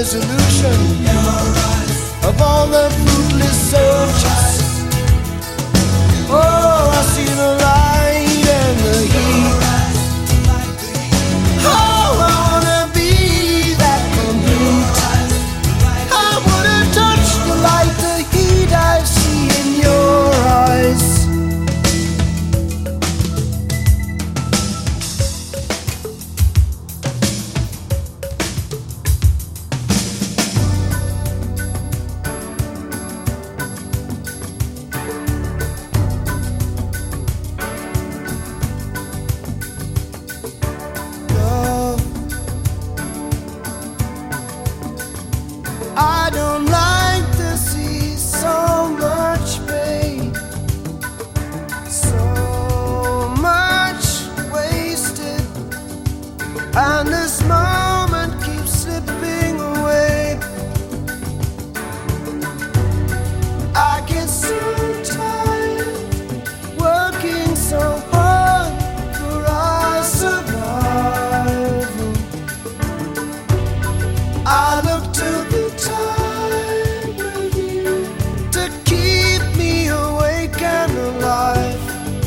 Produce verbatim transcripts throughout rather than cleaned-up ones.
resolution of all the fruitless searches. Oh, I see the light and the heat. Oh, I wanna be that complete. I wanna touch the light, the heat I see in your eyes. I don't like to see so much pain, so much wasted, and this moment keeps slipping away. I get so tired working so hard for our survival. I look to the time with you to keep me awake and alive.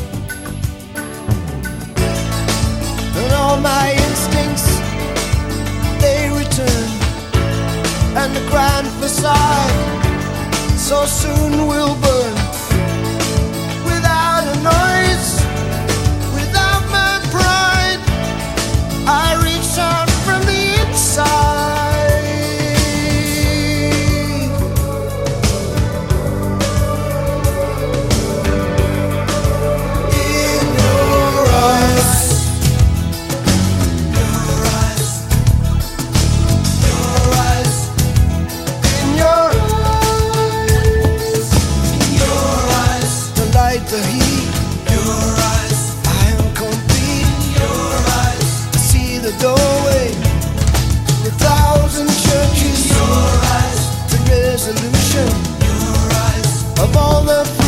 And all my instincts, they return, and the grand facade so soon will burn. Without a noise, without my pride, I reach out from the inside. The heat, your eyes, I am complete. Your eyes, I see the doorway, a thousand churches. Your eyes, the resolution. Your eyes, of all the